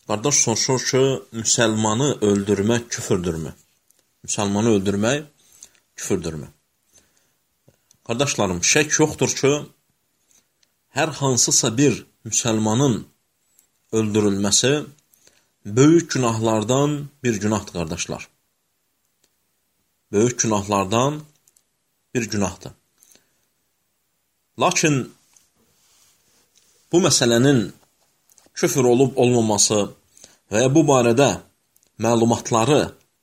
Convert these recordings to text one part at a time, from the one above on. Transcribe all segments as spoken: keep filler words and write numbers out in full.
Qardaş soruşur ki, müsəlmanı öldürmək küfürdürmü? Müsəlmanı öldürmək küfürdürmü? Qardaşlarım, şək yoxdur ki, hər hansısa bir müsəlmanın öldürülməsi böyük günahlardan bir günahdır, qardaşlar. Böyük günahlardan bir günahdır. Lakin bu məsələnin küfür olub olmaması və ya bu barədə məlumatları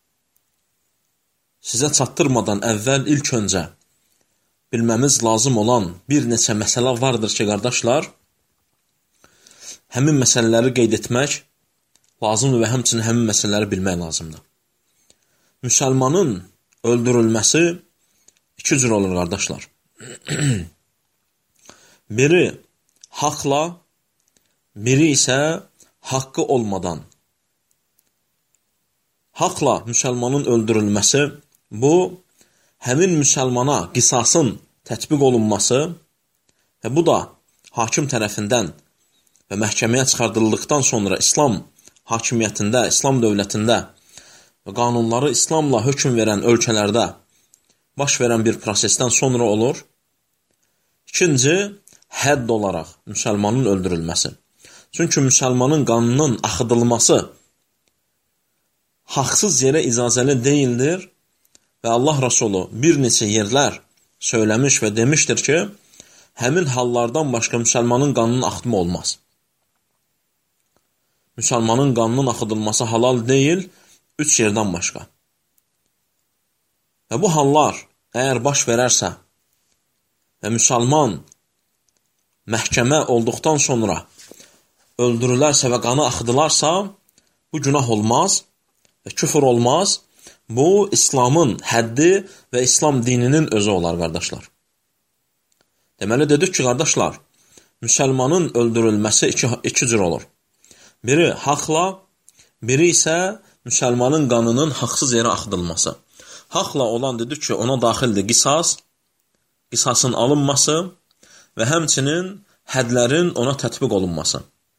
sizə çatdırmadan əvvəl ilk öncə bilməmiz lazım olan bir neçə məsələ vardır ki, qardaşlar, həmin məsələləri qeyd etmək lazımdır və həmçinin həmin məsələləri bilmək lazımdır. Müsəlmanın öldürülməsi iki cür olur, qardaşlar. Biri haqla, biri isə haqqı olmadan. Haqla müsəlmanın öldürülməsi, bu, həmin müsəlmana qisasın tətbiq olunması və bu da hakim tərəfindən və məhkəməyə çıxardıldıqdan sonra İslam hakimiyyətində, İslam dövlətində və qanunları İslamla hökm verən ölkələrdə baş verən bir prosesdən sonra olur. İkinci, hədd olaraq müsəlmanın öldürülməsi. Çünki müsəlmanın qanının axıdılması haqsız yerə icazəli deyildir və Allah Rasulü bir neçə yerlər söyləmiş və demişdir ki, həmin hallardan başqa müsəlmanın qanının axıtma olmaz. Müsəlmanın qanının axıdılması halal deyil, üç yerdən başqa. Və bu hallar əgər baş verərsə və müsəlman məhkəmə olduqdan sonra öldürülərsə və qanı axıdılarsa, bu günah olmaz və küfür olmaz. Bu, İslamın həddi və İslam dininin özü olar, qardaşlar. Deməli, dedik ki, qardaşlar, müsəlmanın öldürülməsi iki, iki cür olur. Biri haqla, biri isə müsəlmanın qanının haqsız yerə axıdılması. Haqla olan dedik ki, ona daxildir qisas, qisasın alınması və həmçinin hədlərin ona tətbiq olunması.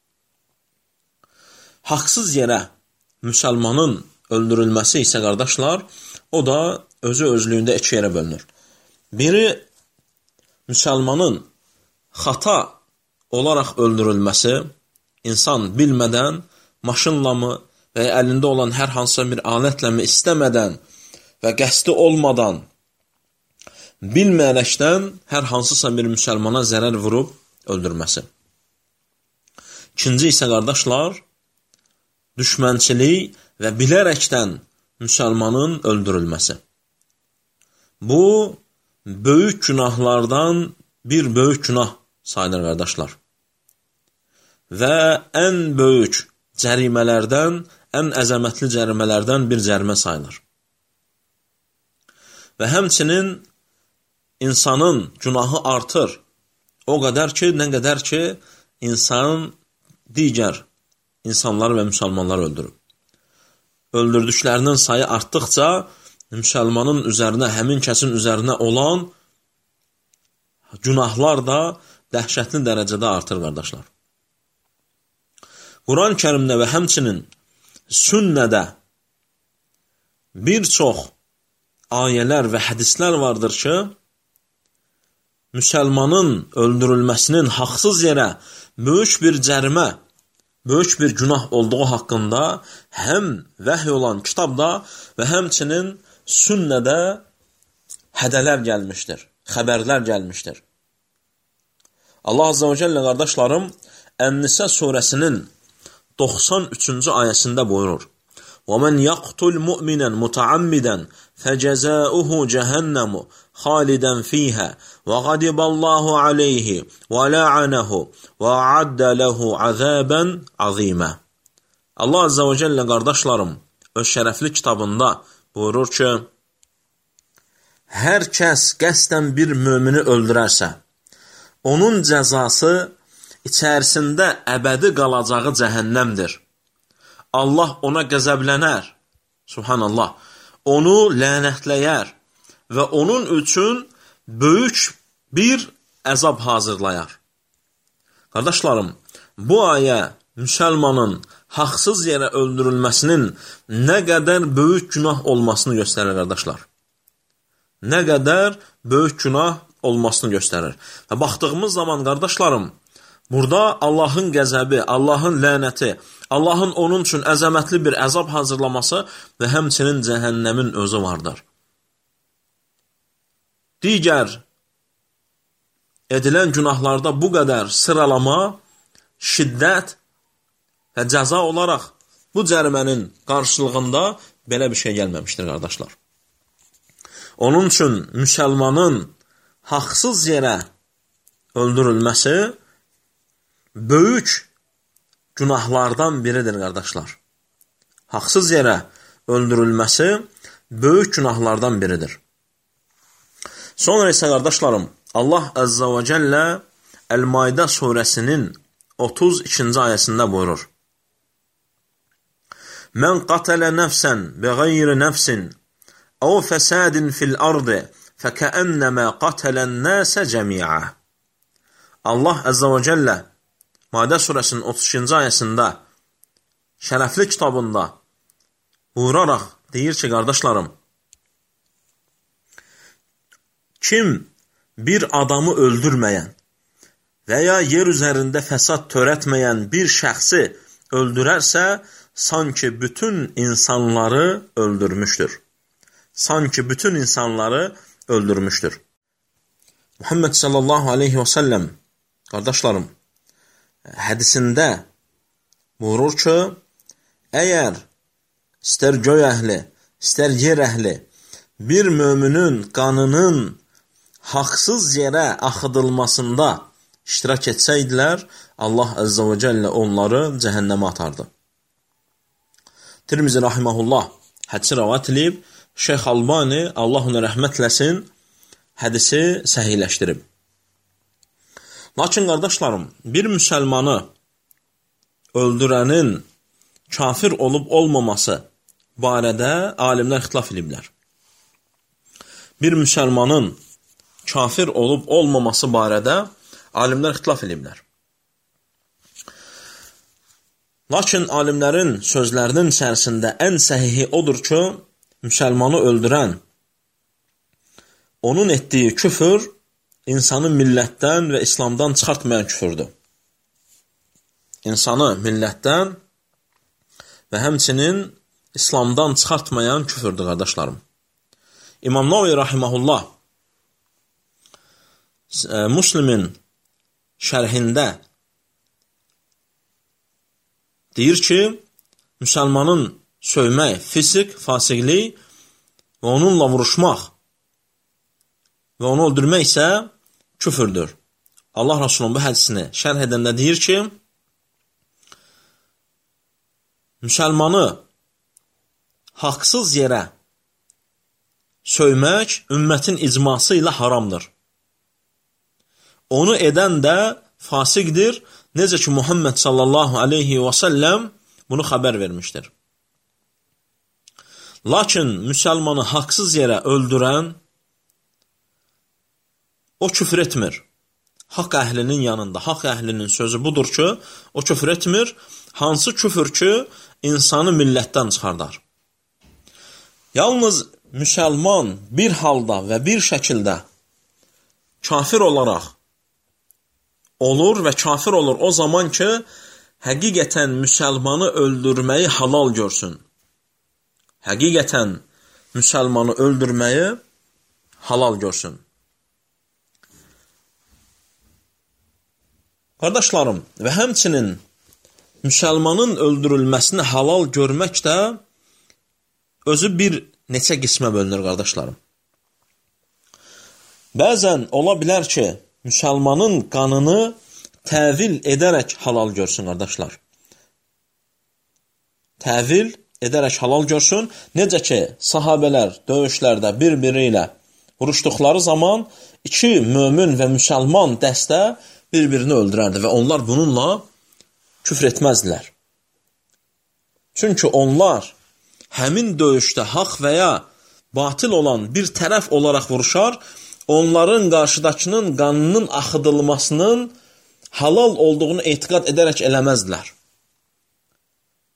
Haqsız yerə müsəlmanın öldürülməsi isə, qardaşlar, o da özü özlüyündə iki yerə bölünür. Biri, müsəlmanın xata olaraq öldürülməsi, insan bilmədən, maşınla mı və ya əlində olan hər hansısa bir alətlə mi istəmədən və qəsdi olmadan, bilməyərəkdən hər hansısa bir müsəlmana zərər vurub öldürməsi. İkinci isə, qardaşlar, düşmənçilik və bilərəkdən müsəlmanın öldürülməsi. Bu, böyük günahlardan bir böyük günah sayılır, qardaşlar. Və ən böyük cərimələrdən, ən əzəmətli cərimələrdən bir cərimə sayılır. Və həmçinin insanın günahı artır. O qədər ki, nə qədər ki, insan digər insanlar və müsəlmanlar öldürür. Öldürdüklərinin sayı artdıqca, müsəlmanın üzərinə, həmin kəsin üzərinə olan günahlar da dəhşətli dərəcədə artır, qardaşlar. Quran-ı Kərimdə və həmçinin sünnədə bir çox ayələr və hədislər vardır ki, müsəlmanın öldürülməsinin haqsız yerə böyük bir cərimə, böyük bir günah olduğu haqqında həm vəhy olan kitabda və həmçinin sünnədə hədələr gəlmişdir, xəbərlər gəlmişdir. Allah Azza və Cəllə, qardaşlarım, Ən-Nisə surəsinin doxsan üçüncü ayəsində buyurur: وَمَنْ يَقْتُلْ مُؤْمِنًا مُتَعَمِّدًا فَجَزَاؤُهُ جَهَنَّمُ خَالِدًا فِيهَا وَغَضِبَ اللَّهُ عَلَيْهِ وَلَعَنَهُ وَأَعَدَّ لَهُ عَذَابًا عَظِيمًا. Allah Azza və Cəllə, qardaşlarım, öz şərəfli kitabında buyurur ki, hər kəs qəsdən bir mümini öldürərsə, onun cəzası içərisində əbədi qalacağı cəhənnəmdir. Allah ona qəzəblənər, subhanallah, onu lənətləyər və onun üçün böyük bir əzab hazırlayar. Qardaşlarım, bu ayə müsəlmanın haqsız yerə öldürülməsinin nə qədər böyük günah olmasını göstərir, qardaşlar. Nə qədər böyük günah olmasını göstərir. Və baxdığımız zaman, qardaşlarım, burada Allahın qəzəbi, Allahın lənəti, Allahın onun üçün əzəmətli bir əzab hazırlaması və həmçinin cəhənnəmin özü vardır. Digər edilən günahlarda bu qədər sıralama, şiddət və cəza olaraq bu cərimənin qarşılığında belə bir şey gəlməmişdir, qardaşlar. Onun üçün müsəlmanın haqsız yerə öldürülməsi böyük günahlardan biridir, qardaşlar. Haqsız yerə öldürülməsi böyük günahlardan biridir. Sonra isə, qardaşlarım, Allah Əzzə və Cəllə Əl-Maidə surəsinin otuz ikinci ayəsində buyurur. Mən qatələ nəfsən bəğəyri nəfsin əv fəsadin fil ardı fəkəənnəmə qatələn nəsə cəmiə. Allah Əzzə və Cəllə Maidə surəsinin otuz ikinci ayəsində şərəfli kitabında buyuraraq deyir ki, qardaşlarım, kim bir adamı öldürməyən və ya yer üzərində fəsad törətməyən bir şəxsi öldürərsə, sanki bütün insanları öldürmüşdür. Sanki bütün insanları öldürmüşdür. Muhammed sallallahu aleyhi və səlləm, qardaşlarım, hədisində buyurur ki, əgər istər göy əhli, istər yer əhli bir möminin qanının haqsız yerə axıdılmasında iştirak etsəydilər, Allah Əzzə və Cəllə onları cəhənnəmə atardı. Tirmizi rahiməhullah hədisi rəvat edib, Şeyx Albani, Allah ona rəhmət eləsin, hədisi səhihləşdirib. Lakin, qardaşlarım, bir müsəlmanı öldürənin kafir olub olmaması barədə alimlər ixtilaf ediblər. Bir müsəlmanın kafir olub olmaması barədə alimlər ixtilaf ediblər. Lakin alimlərin sözlərinin içərisində ən səhihi odur ki, müsəlmanı öldürən, onun etdiyi küfür insanı millətdən və İslamdan çıxartmayan küfürdür. İnsanı millətdən və həmçinin İslamdan çıxartmayan küfürdür, qardaşlarım. İmam Navi rahiməhullah Müslimin şərhində deyir ki, müsəlmanın söymək, fisik, fasiqlik və onunla vuruşmaq və onu öldürmək isə küfürdür. Allah Rasulunun bu hədisini şərh edəndə deyir ki, müsəlmanı haqsız yerə söymək ümmətin icması ilə haramdır. Onu edən də fasiqdir, necə ki Muhammed sallallahu aleyhi və səlləm bunu xəbər vermişdir. Lakin müsəlmanı haqsız yerə öldürən o küfr etmir. Haqq əhlinin yanında, haqq əhlinin sözü budur ki, o küfr etmir. Hansı küfür ki, insanı millətdən çıxardar. Yalnız müsəlman bir halda və bir şəkildə kafir olaraq olur və kafir olur o zaman ki, həqiqətən müsəlmanı öldürməyi halal görsün. Həqiqətən müsəlmanı öldürməyi halal görsün. Qardaşlarım, və həmçinin müsəlmanın öldürülməsini halal görmək də özü bir neçə qismə bölünür, qardaşlarım. Bəzən ola bilər ki, müsəlmanın qanını təvil edərək halal görsün, qardaşlar. Təvil edərək halal görsün. Necə ki, sahabələr döyüşlərdə bir-biri ilə vuruşduqları zaman iki mömin və müsəlman dəstə bir-birini öldürərdi və onlar bununla küfr etməzdilər. Çünki onlar həmin döyüşdə haqq və ya batil olan bir tərəf olaraq vuruşar, onların qarşıdakının qanının axıdılmasının halal olduğunu etiqad edərək eləməzdilər.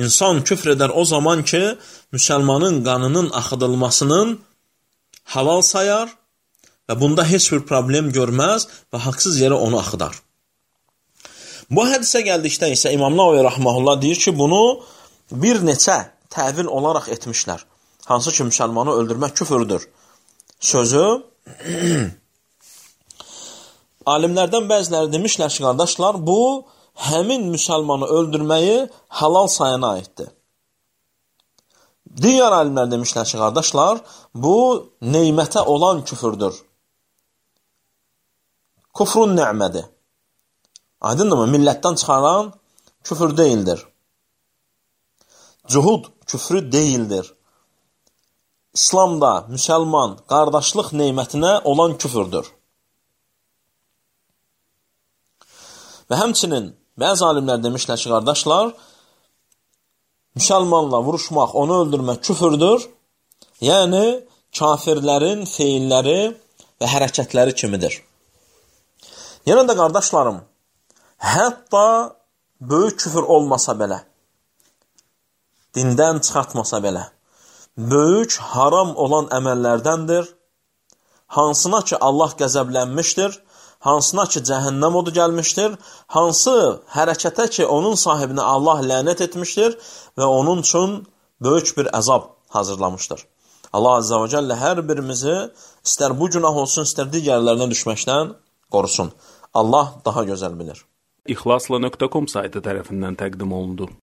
İnsan küfr edər o zaman ki, müsəlmanın qanının axıdılmasının halal sayar və bunda heç bir problem görməz və haqsız yerə onu axıdar. Bu hədisə gəldikdə isə İmam Nəvavi rəhməhullah deyir ki, bunu bir neçə təvil olaraq etmişlər. Hansı ki, müsəlmanı öldürmək küfürdür. Sözü alimlərdən bəziləri demişlər ki, qardaşlar, bu həmin müsəlmanı öldürməyi halal sayana aiddir. Digər alimlər demişlər ki, qardaşlar, bu neymətə olan küfürdür. Kufrun nə'mədir. Aydındır mı? Millətdən çıxaran küfür deyildir. Cuhud küfrü deyildir. İslamda müsəlman qardaşlıq neymətinə olan küfürdür. Və həmçinin bəzi alimlər demişlər ki, qardaşlar, müsəlmanla vuruşmaq, onu öldürmək küfürdür. Yəni, kafirlərin feilləri və hərəkətləri kimidir. Yenə də qardaşlarım, hətta böyük küfür olmasa belə, dindən çıxartmasa belə, böyük haram olan əməllərdəndir, hansına ki Allah qəzəblənmişdir, hansına ki cəhənnəm odu gəlmişdir, hansı hərəkətə ki onun sahibinə Allah lənət etmişdir və onun üçün böyük bir əzab hazırlamışdır. Allah Azza və Cəllə hər birimizi istər bu günah olsun, istər digərlərinə düşməkdən qorusun. Allah daha gözəl bilir. İxlasla nöqtə com saytı tərəfindən təqdim olundu.